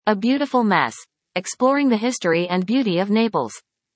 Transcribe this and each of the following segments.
A beautiful mess. Exploring the history and beauty of Naples.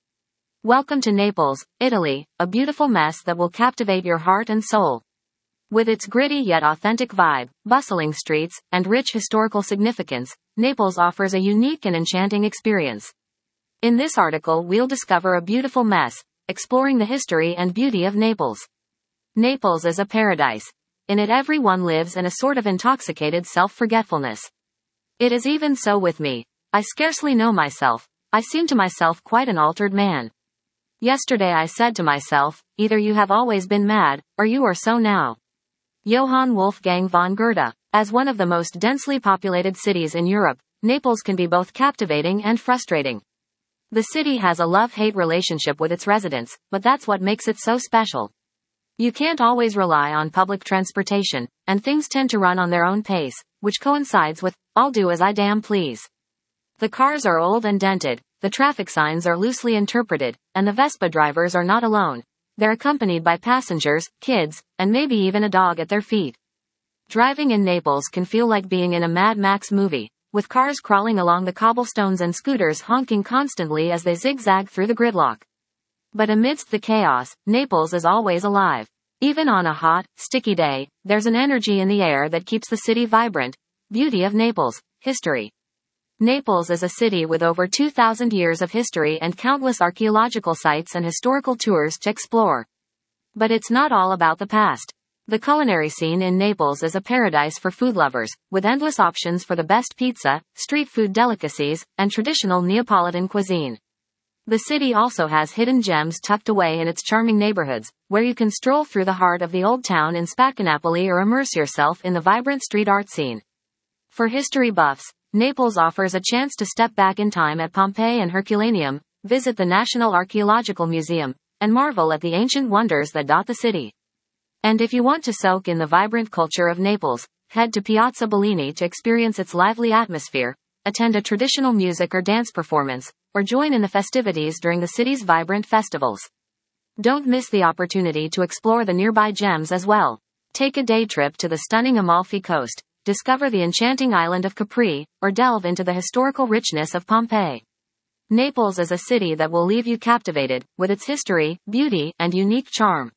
Welcome to Naples, Italy, a beautiful mess that will captivate your heart and soul. With its gritty yet authentic vibe, bustling streets, and rich historical significance, Naples offers a unique and enchanting experience. In this article, we'll discover a beautiful mess, exploring the history and beauty of Naples. Naples is a paradise. In it, everyone lives in a sort of intoxicated self-forgetfulness. It is even so with me. I scarcely know myself. I seem to myself quite an altered man. Yesterday I said to myself, either you have always been mad, or you are so now. Johann Wolfgang von Goethe. As one of the most densely populated cities in Europe, Naples can be both captivating and frustrating. The city has a love-hate relationship with its residents, but that's what makes it so special. You can't always rely on public transportation, and things tend to run on their own pace, which coincides with, I'll do as I damn please. The cars are old and dented, the traffic signs are loosely interpreted, and the Vespa drivers are not alone. They're accompanied by passengers, kids, and maybe even a dog at their feet. Driving in Naples can feel like being in a Mad Max movie, with cars crawling along the cobblestones and scooters honking constantly as they zigzag through the gridlock. But amidst the chaos, Naples is always alive. Even on a hot, sticky day, there's an energy in the air that keeps the city vibrant. Beauty of Naples. History. Naples is a city with over 2,000 years of history and countless archaeological sites and historical tours to explore. But it's not all about the past. The culinary scene in Naples is a paradise for food lovers, with endless options for the best pizza, street food delicacies, and traditional Neapolitan cuisine. The city also has hidden gems tucked away in its charming neighborhoods, where you can stroll through the heart of the old town in Spaccanapoli or immerse yourself in the vibrant street art scene. For history buffs, Naples offers a chance to step back in time at Pompeii and Herculaneum, visit the National Archaeological Museum, and marvel at the ancient wonders that dot the city. And if you want to soak in the vibrant culture of Naples, head to Piazza Bellini to experience its lively atmosphere, attend a traditional music or dance performance, or join in the festivities during the city's vibrant festivals. Don't miss the opportunity to explore the nearby gems as well. Take a day trip to the stunning Amalfi Coast, discover the enchanting island of Capri, or delve into the historical richness of Pompeii. Naples is a city that will leave you captivated, with its history, beauty, and unique charm.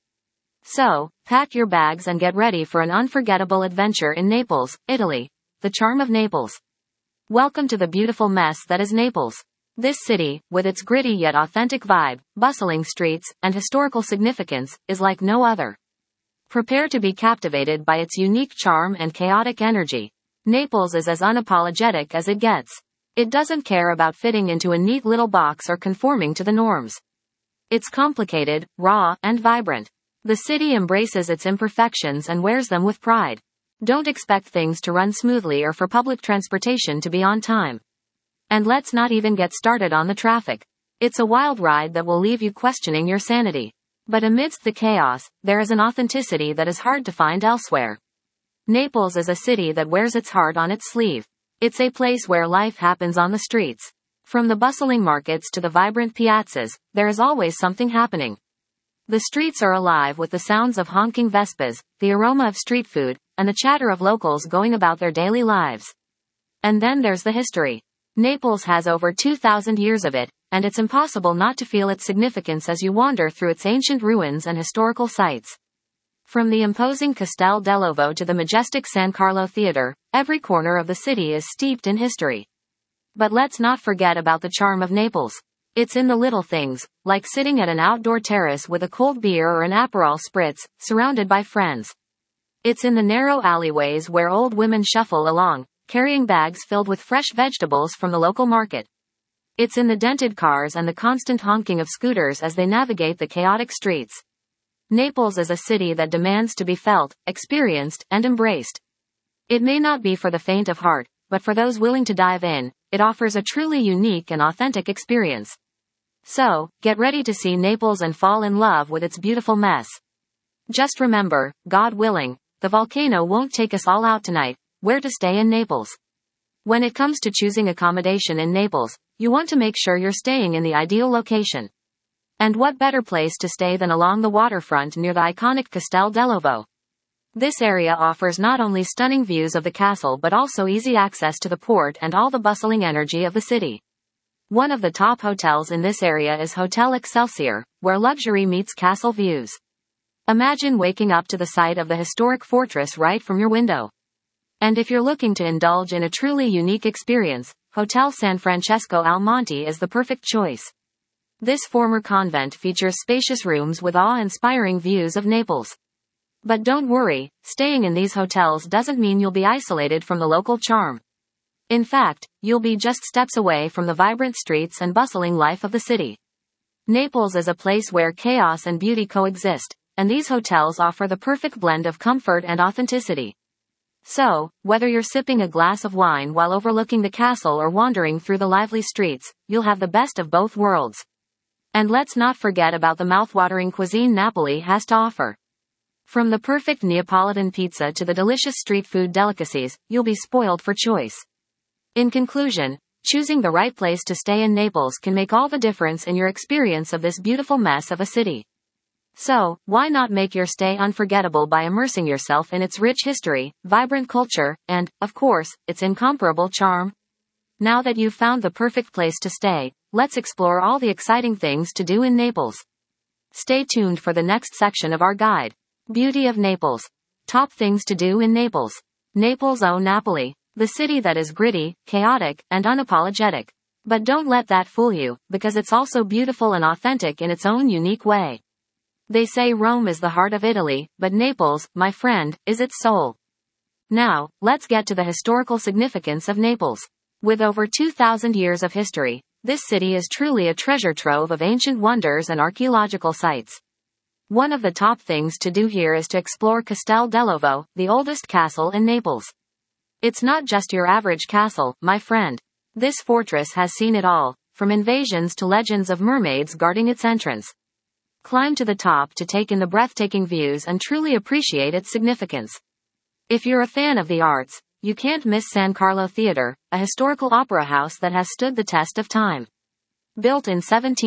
So, pack your bags and get ready for an unforgettable adventure in Naples, Italy. The charm of Naples. Welcome to the beautiful mess that is Naples. This city, with its gritty yet authentic vibe, bustling streets, and historical significance, is like no other. Prepare to be captivated by its unique charm and chaotic energy. Naples is as unapologetic as it gets. It doesn't care about fitting into a neat little box or conforming to the norms. It's complicated, raw, and vibrant. The city embraces its imperfections and wears them with pride. Don't expect things to run smoothly or for public transportation to be on time. And let's not even get started on the traffic. It's a wild ride that will leave you questioning your sanity. But amidst the chaos, there is an authenticity that is hard to find elsewhere. Naples is a city that wears its heart on its sleeve. It's a place where life happens on the streets. From the bustling markets to the vibrant piazzas, there is always something happening. The streets are alive with the sounds of honking Vespas, the aroma of street food, and the chatter of locals going about their daily lives. And then there's the history. Naples has over 2,000 years of it, and it's impossible not to feel its significance as you wander through its ancient ruins and historical sites. From the imposing Castel dell'Ovo to the majestic San Carlo Theatre, every corner of the city is steeped in history. But let's not forget about the charm of Naples. It's in the little things, like sitting at an outdoor terrace with a cold beer or an Aperol spritz, surrounded by friends. It's in the narrow alleyways where old women shuffle along, carrying bags filled with fresh vegetables from the local market. It's in the dented cars and the constant honking of scooters as they navigate the chaotic streets. Naples is a city that demands to be felt, experienced, and embraced. It may not be for the faint of heart, but for those willing to dive in, it offers a truly unique and authentic experience. So, get ready to see Naples and fall in love with its beautiful mess. Just remember, God willing, the volcano won't take us all out tonight. Where to stay in Naples? When it comes to choosing accommodation in Naples, you want to make sure you're staying in the ideal location. And what better place to stay than along the waterfront near the iconic Castel dell'Ovo? This area offers not only stunning views of the castle but also easy access to the port and all the bustling energy of the city. One of the top hotels in this area is Hotel Excelsior, where luxury meets castle views. Imagine waking up to the sight of the historic fortress right from your window. And if you're looking to indulge in a truly unique experience, Hotel San Francesco al Monte is the perfect choice. This former convent features spacious rooms with awe-inspiring views of Naples. But don't worry, staying in these hotels doesn't mean you'll be isolated from the local charm. In fact, you'll be just steps away from the vibrant streets and bustling life of the city. Naples is a place where chaos and beauty coexist, and these hotels offer the perfect blend of comfort and authenticity. So, whether you're sipping a glass of wine while overlooking the castle or wandering through the lively streets, you'll have the best of both worlds. And let's not forget about the mouth-watering cuisine Napoli has to offer. From the perfect Neapolitan pizza to the delicious street food delicacies, you'll be spoiled for choice. In conclusion, choosing the right place to stay in Naples can make all the difference in your experience of this beautiful mess of a city. So, why not make your stay unforgettable by immersing yourself in its rich history, vibrant culture, and, of course, its incomparable charm? Now that you've found the perfect place to stay, let's explore all the exciting things to do in Naples. Stay tuned for the next section of our guide. Beauty of Naples. Top things to do in Naples. Naples o Napoli. The city that is gritty, chaotic, and unapologetic. But don't let that fool you, because it's also beautiful and authentic in its own unique way. They say Rome is the heart of Italy, but Naples, my friend, is its soul. Now, let's get to the historical significance of Naples. With over 2,000 years of history, this city is truly a treasure trove of ancient wonders and archaeological sites. One of the top things to do here is to explore Castel dell'Ovo, the oldest castle in Naples. It's not just your average castle, my friend. This fortress has seen it all, from invasions to legends of mermaids guarding its entrance. Climb to the top to take in the breathtaking views and truly appreciate its significance. If you're a fan of the arts, you can't miss San Carlo Theatre, a historical opera house that has stood the test of time. Built in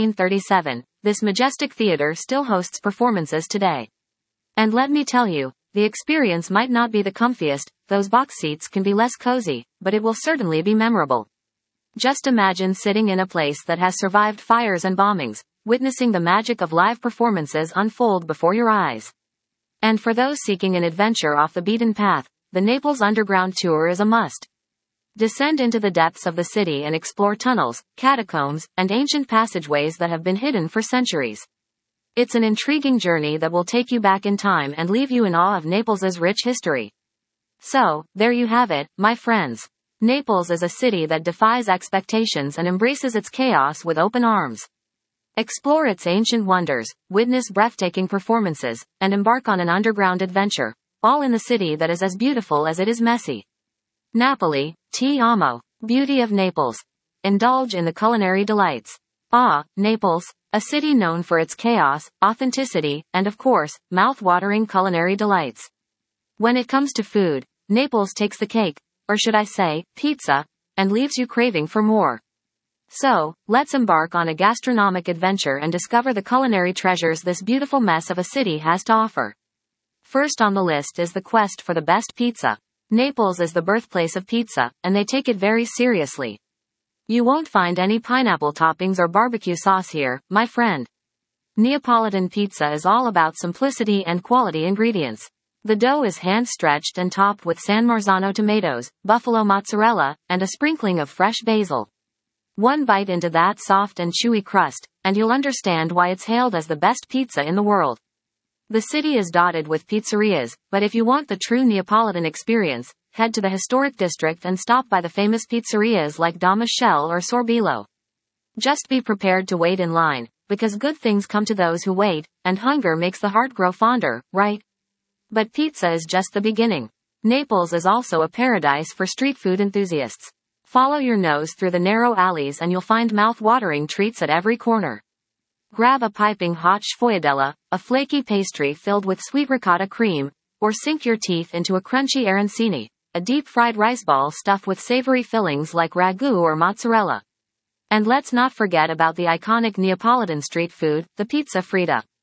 1737, this majestic theater still hosts performances today. And let me tell you, the experience might not be the comfiest, those box seats can be less cozy, but it will certainly be memorable. Just imagine sitting in a place that has survived fires and bombings, witnessing the magic of live performances unfold before your eyes. And for those seeking an adventure off the beaten path, the Naples Underground Tour is a must. Descend into the depths of the city and explore tunnels, catacombs, and ancient passageways that have been hidden for centuries. It's an intriguing journey that will take you back in time and leave you in awe of Naples's rich history. So, there you have it, my friends. Naples is a city that defies expectations and embraces its chaos with open arms. Explore its ancient wonders, witness breathtaking performances, and embark on an underground adventure, all in the city that is as beautiful as it is messy. Napoli, ti amo. Beauty of Naples. Indulge in the culinary delights. Ah, Naples, a city known for its chaos, authenticity, and of course, mouth-watering culinary delights. When it comes to food, Naples takes the cake, or should I say, pizza, and leaves you craving for more. So, let's embark on a gastronomic adventure and discover the culinary treasures this beautiful mess of a city has to offer. First on the list is the quest for the best pizza. Naples is the birthplace of pizza, and they take it very seriously. You won't find any pineapple toppings or barbecue sauce here, my friend. Neapolitan pizza is all about simplicity and quality ingredients. The dough is hand-stretched and topped with San Marzano tomatoes, buffalo mozzarella, and a sprinkling of fresh basil. One bite into that soft and chewy crust, and you'll understand why it's hailed as the best pizza in the world. The city is dotted with pizzerias, but if you want the true Neapolitan experience, head to the historic district and stop by the famous pizzerias like Da Michele or Sorbillo. Just be prepared to wait in line, because good things come to those who wait, and hunger makes the heart grow fonder, right? But pizza is just the beginning. Naples is also a paradise for street food enthusiasts. Follow your nose through the narrow alleys and you'll find mouth-watering treats at every corner. Grab a piping hot sfogliatella, a flaky pastry filled with sweet ricotta cream, or sink your teeth into a crunchy arancini, a deep-fried rice ball stuffed with savory fillings like ragu or mozzarella. And let's not forget about the iconic Neapolitan street food, the pizza fritta.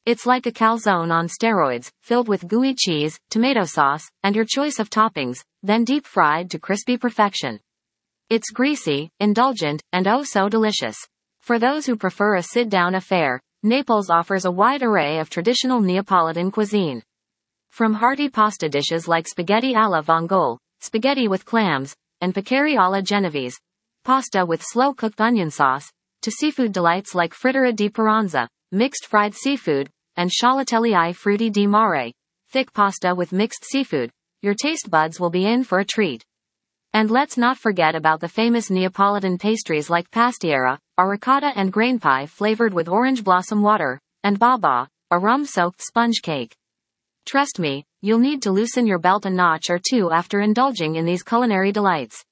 It's like a calzone on steroids, filled with gooey cheese, tomato sauce, and your choice of toppings, then deep fried to crispy perfection. It's greasy, indulgent, and oh so delicious. For those who prefer a sit-down affair, Naples offers a wide array of traditional Neapolitan cuisine. From hearty pasta dishes like spaghetti alla vongole, spaghetti with clams, and peccari alla genovese, pasta with slow-cooked onion sauce, to seafood delights like frittata di paranza, mixed fried seafood, and sciolatelli ai frutti di mare, thick pasta with mixed seafood, your taste buds will be in for a treat. And let's not forget about the famous Neapolitan pastries like pastiera, a ricotta and grain pie flavored with orange blossom water, and baba, a rum-soaked sponge cake. Trust me, you'll need to loosen your belt a notch or two after indulging in these culinary delights.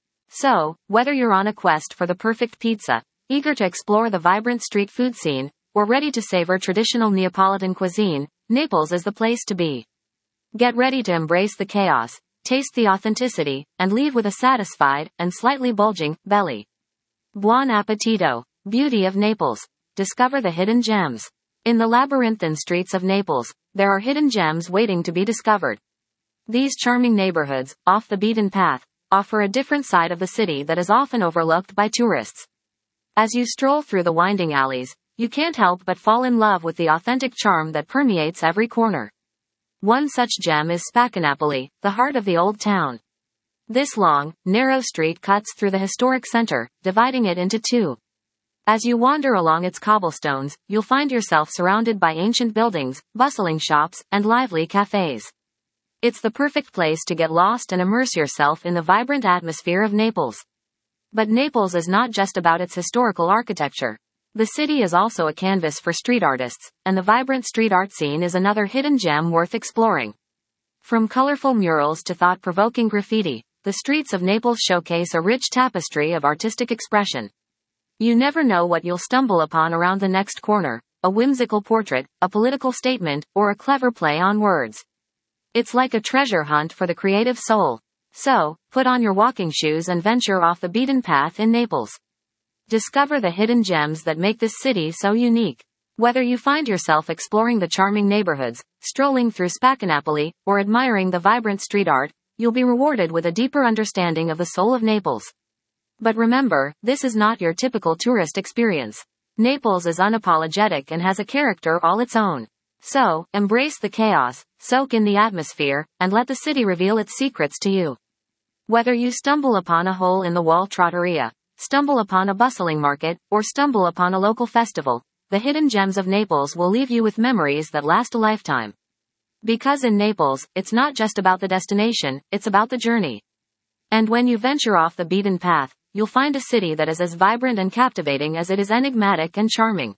So, whether you're on a quest for the perfect pizza, eager to explore the vibrant street food scene, or ready to savor traditional Neapolitan cuisine, Naples is the place to be. Get ready to embrace the chaos, taste the authenticity, and leave with a satisfied, and slightly bulging, belly. Buon appetito! Beauty of Naples. Discover the hidden gems. In the labyrinthine streets of Naples, there are hidden gems waiting to be discovered. These charming neighborhoods, off the beaten path, offer a different side of the city that is often overlooked by tourists. As you stroll through the winding alleys, you can't help but fall in love with the authentic charm that permeates every corner. One such gem is Spaccanapoli, the heart of the old town. This long, narrow street cuts through the historic center, dividing it into two. As you wander along its cobblestones, you'll find yourself surrounded by ancient buildings, bustling shops, and lively cafes. It's the perfect place to get lost and immerse yourself in the vibrant atmosphere of Naples. But Naples is not just about its historical architecture. The city is also a canvas for street artists, and the vibrant street art scene is another hidden gem worth exploring. From colorful murals to thought-provoking graffiti, the streets of Naples showcase a rich tapestry of artistic expression. You never know what you'll stumble upon around the next corner, a whimsical portrait, a political statement, or a clever play on words. It's like a treasure hunt for the creative soul. So, put on your walking shoes and venture off the beaten path in Naples. Discover the hidden gems that make this city so unique. Whether you find yourself exploring the charming neighborhoods, strolling through Spaccanapoli, or admiring the vibrant street art, you'll be rewarded with a deeper understanding of the soul of Naples. But remember, this is not your typical tourist experience. Naples is unapologetic and has a character all its own. So, embrace the chaos, soak in the atmosphere, and let the city reveal its secrets to you. Whether you stumble upon a hole-in-the-wall trattoria, stumble upon a bustling market, or stumble upon a local festival, the hidden gems of Naples will leave you with memories that last a lifetime. Because in Naples, it's not just about the destination, it's about the journey. And when you venture off the beaten path, you'll find a city that is as vibrant and captivating as it is enigmatic and charming.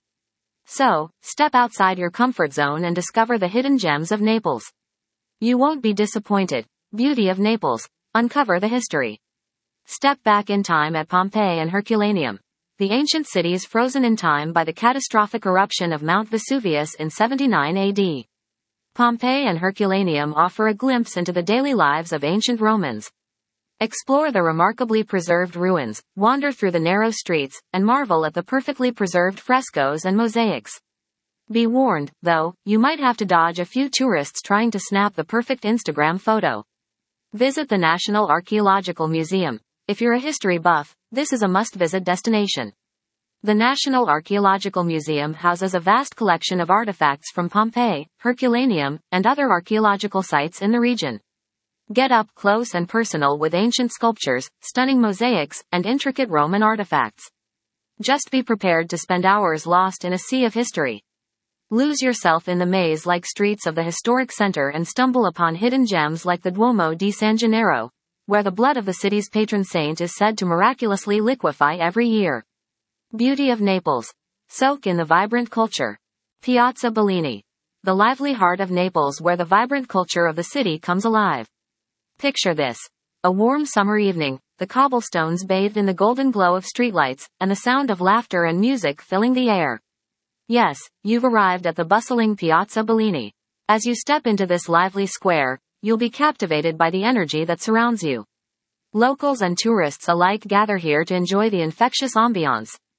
So, step outside your comfort zone and discover the hidden gems of Naples. You won't be disappointed. Beauty of Naples. Uncover the history. Step back in time at Pompeii and Herculaneum. The ancient cities frozen in time by the catastrophic eruption of Mount Vesuvius in 79 AD. Pompeii and Herculaneum offer a glimpse into the daily lives of ancient Romans. Explore the remarkably preserved ruins, wander through the narrow streets, and marvel at the perfectly preserved frescoes and mosaics. Be warned, though, you might have to dodge a few tourists trying to snap the perfect Instagram photo. Visit the National Archaeological Museum. If you're a history buff, this is a must-visit destination. The National Archaeological Museum houses a vast collection of artifacts from Pompeii, Herculaneum, and other archaeological sites in the region. Get up close and personal with ancient sculptures, stunning mosaics, and intricate Roman artifacts. Just be prepared to spend hours lost in a sea of history. Lose yourself in the maze-like streets of the historic center and stumble upon hidden gems like the Duomo di San Gennaro, where the blood of the city's patron saint is said to miraculously liquefy every year. Beauty of Naples. Soak in the vibrant culture. Piazza Bellini. The lively heart of Naples where the vibrant culture of the city comes alive. Picture this. A warm summer evening, the cobblestones bathed in the golden glow of streetlights, and the sound of laughter and music filling the air. Yes, you've arrived at the bustling Piazza Bellini. As you step into this lively square, you'll be captivated by the energy that surrounds you. Locals and tourists alike gather here to enjoy the infectious ambiance.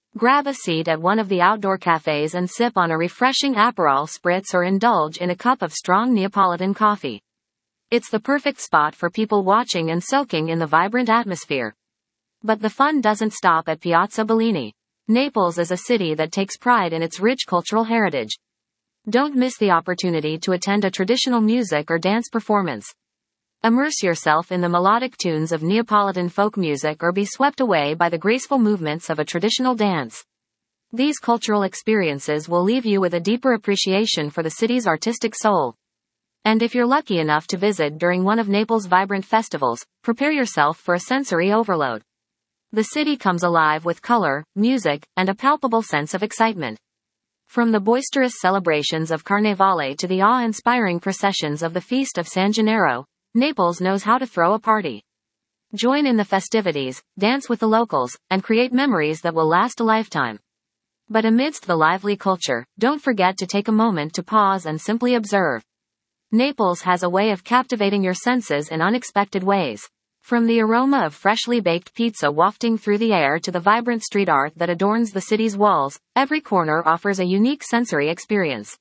Grab a seat at one of the outdoor cafes and sip on a refreshing Aperol spritz or indulge in a cup of strong Neapolitan coffee. It's the perfect spot for people watching and soaking in the vibrant atmosphere. But the fun doesn't stop at Piazza Bellini. Naples is a city that takes pride in its rich cultural heritage. Don't miss the opportunity to attend a traditional music or dance performance. Immerse yourself in the melodic tunes of Neapolitan folk music or be swept away by the graceful movements of a traditional dance. These cultural experiences will leave you with a deeper appreciation for the city's artistic soul. And if you're lucky enough to visit during one of Naples' vibrant festivals, prepare yourself for a sensory overload. The city comes alive with color, music, and a palpable sense of excitement. From the boisterous celebrations of Carnevale to the awe-inspiring processions of the Feast of San Gennaro, Naples knows how to throw a party. Join in the festivities, dance with the locals, and create memories that will last a lifetime. But amidst the lively culture, don't forget to take a moment to pause and simply observe. Naples has a way of captivating your senses in unexpected ways. From the aroma of freshly baked pizza wafting through the air to the vibrant street art that adorns the city's walls, every corner offers a unique sensory experience.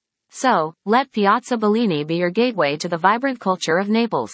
So, let Piazza Bellini be your gateway to the vibrant culture of Naples.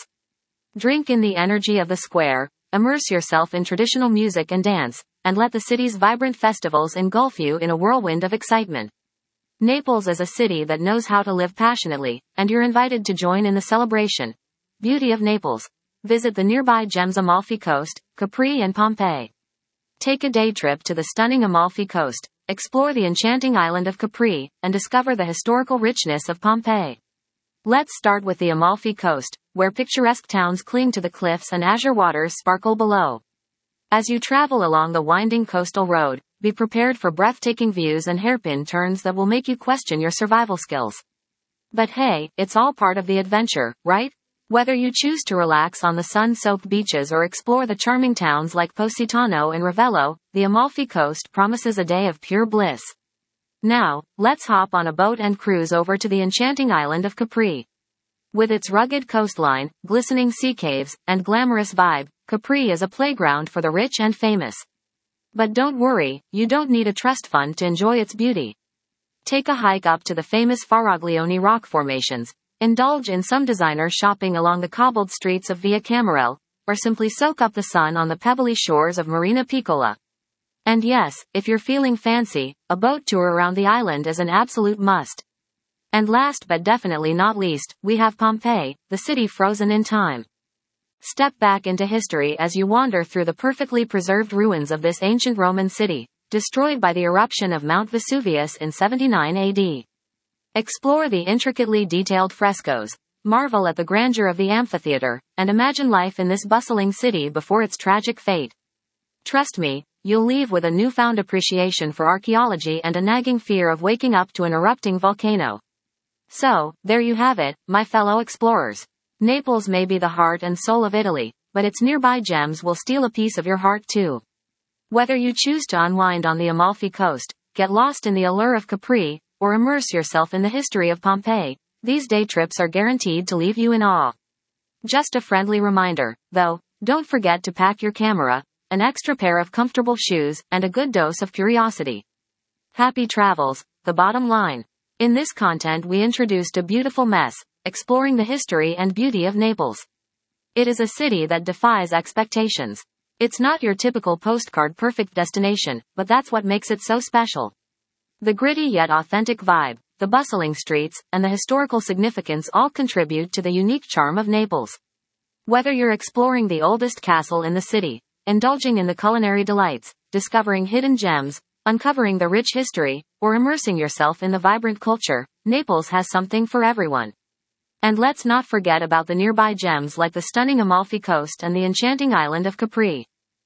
Drink in the energy of the square, immerse yourself in traditional music and dance, and let the city's vibrant festivals engulf you in a whirlwind of excitement. Naples is a city that knows how to live passionately, and you're invited to join in the celebration. Beauty of Naples. Visit the nearby gems Amalfi Coast, Capri and Pompeii. Take a day trip to the stunning Amalfi Coast. Explore the enchanting island of Capri, and discover the historical richness of Pompeii. Let's start with the Amalfi Coast, where picturesque towns cling to the cliffs and azure waters sparkle below. As you travel along the winding coastal road, be prepared for breathtaking views and hairpin turns that will make you question your survival skills. But hey, it's all part of the adventure, right? Whether you choose to relax on the sun-soaked beaches or explore the charming towns like Positano and Ravello, the Amalfi Coast promises a day of pure bliss. Now, let's hop on a boat and cruise over to the enchanting island of Capri. With its rugged coastline, glistening sea caves, and glamorous vibe, Capri is a playground for the rich and famous. But don't worry, you don't need a trust fund to enjoy its beauty. Take a hike up to the famous Faraglioni rock formations, indulge in some designer shopping along the cobbled streets of Via Camerel, or simply soak up the sun on the pebbly shores of Marina Piccola. And yes, if you're feeling fancy, a boat tour around the island is an absolute must. And last but definitely not least, we have Pompeii, the city frozen in time. Step back into history as you wander through the perfectly preserved ruins of this ancient Roman city, destroyed by the eruption of Mount Vesuvius in 79 AD. Explore the intricately detailed frescoes, marvel at the grandeur of the amphitheater, and imagine life in this bustling city before its tragic fate. Trust me, you'll leave with a newfound appreciation for archaeology and a nagging fear of waking up to an erupting volcano. So, there you have it, my fellow explorers. Naples may be the heart and soul of Italy, but its nearby gems will steal a piece of your heart too. Whether you choose to unwind on the Amalfi Coast, get lost in the allure of Capri, or immerse yourself in the history of Pompeii, these day trips are guaranteed to leave you in awe. Just a friendly reminder, though, don't forget to pack your camera, an extra pair of comfortable shoes, and a good dose of curiosity. Happy travels, the bottom line. In this content we introduced a beautiful mess, exploring the history and beauty of Naples. It is a city that defies expectations. It's not your typical postcard perfect destination, but that's what makes it so special. The gritty yet authentic vibe, the bustling streets, and the historical significance all contribute to the unique charm of Naples. Whether you're exploring the oldest castle in the city, indulging in the culinary delights, discovering hidden gems, uncovering the rich history, or immersing yourself in the vibrant culture, Naples has something for everyone. And let's not forget about the nearby gems like the stunning Amalfi Coast and the enchanting island of Capri.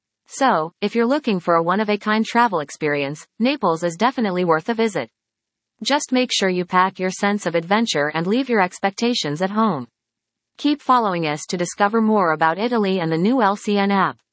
So, if you're looking for a one-of-a-kind travel experience, Naples is definitely worth a visit. Just make sure you pack your sense of adventure and leave your expectations at home. Keep following us to discover more about Italy and the new LCN app.